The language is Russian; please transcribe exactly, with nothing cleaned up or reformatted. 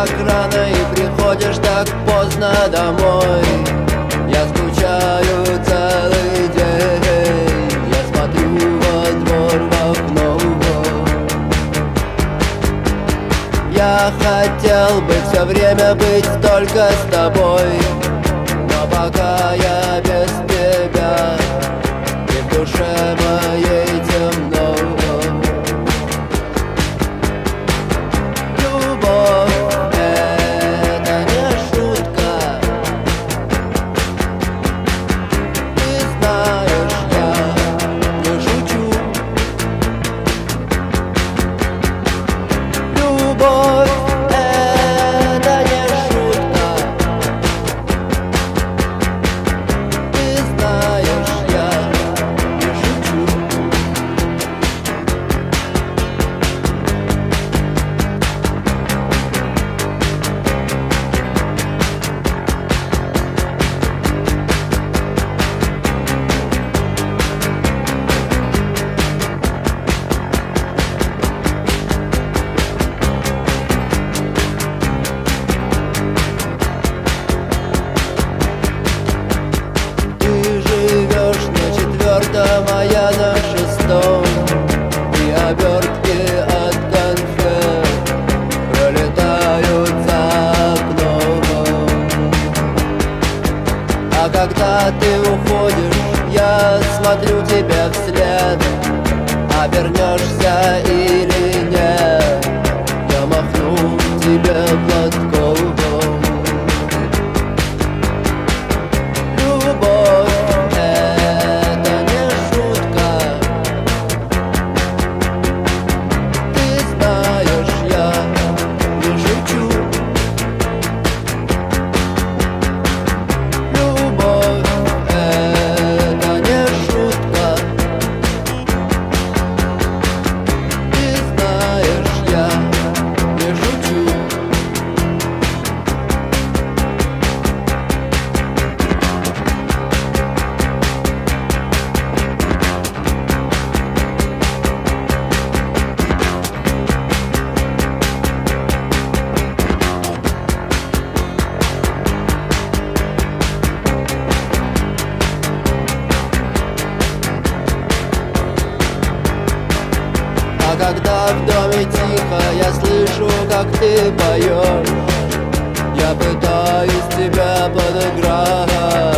так рано и приходишь так поздно домой. Я скучаю целый день, я смотрю во двор в окно. Я хотел бы все время быть только с тобой, но пока я без тебя, и в душе моей темно. Любовь — это не шутка. Ты знаешь, я не шучу. Любовь — это не шутка. Ты знаешь, я не шучу. А я на шестом, и обертки от конфет пролетают за окном. А когда ты уходишь, я смотрю тебе вслед. Обернешься или нет, я махну тебе платком. Любовь А когда в доме тихо, я слышу, как ты поешь. Я пытаюсь тебя подыграть.